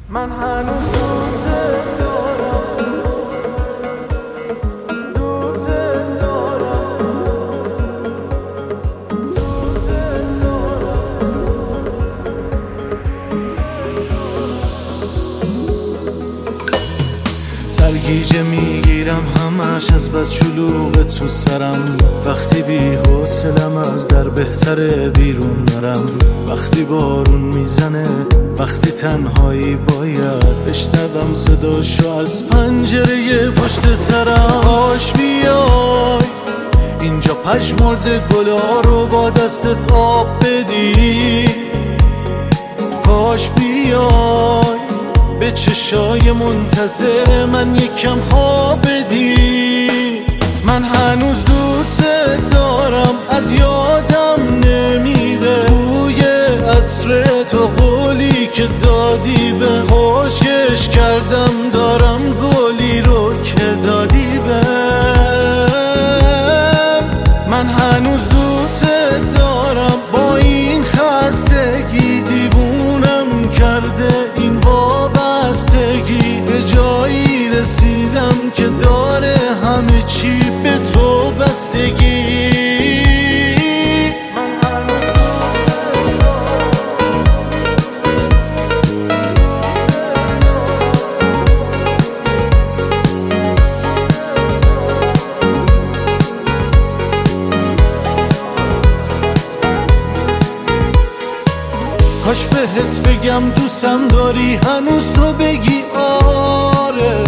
من هنوز دوست دارم، دوست دارم، دوست دارم. سرگیجه میگیرم همش از بس شلوغ تو سرم، وقتی بی حوصلم از در بهتره بیرون نرم، وقتی بارون میزنه، وقتی تنهایی باید بشنوم صداشو از پنجره پشت سرم. کاش بیای اینجا پژمرده گلا رو با دستت آب بدی، کاش بیای به چشای منتظر من یکم خواب بدی. من هنوز دوست دارم، از یادم نمیره بوی عطر تو، قولی که دادی به خشکش کردم، دارم گلی رو که دادی به من. هنوز دوست دارم، با این خستگی دیوونم کرده این وابستگی، به جایی رسیدم که داره همه چی به تو بستگی. کاش بهت بگم دوستم داری، هنوز تو بگی آره،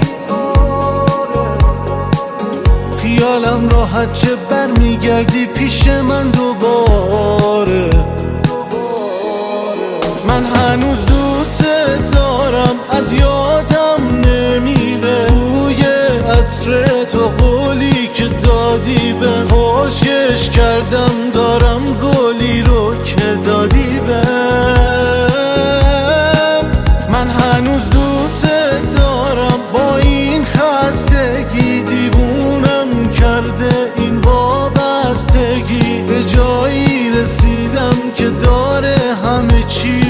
خیالم راحت چه برمیگردی پیش من دوباره. من هنوز دوست دارم، از یادم نمیره بوی عطر تو، قولی که دادی به خشکش کردم، دارم گلی رو که دادی به من. هنوز دوست دارم، با این خستگی دیوونم کرده این وابستگی، به جایی رسیدم که داره همه چی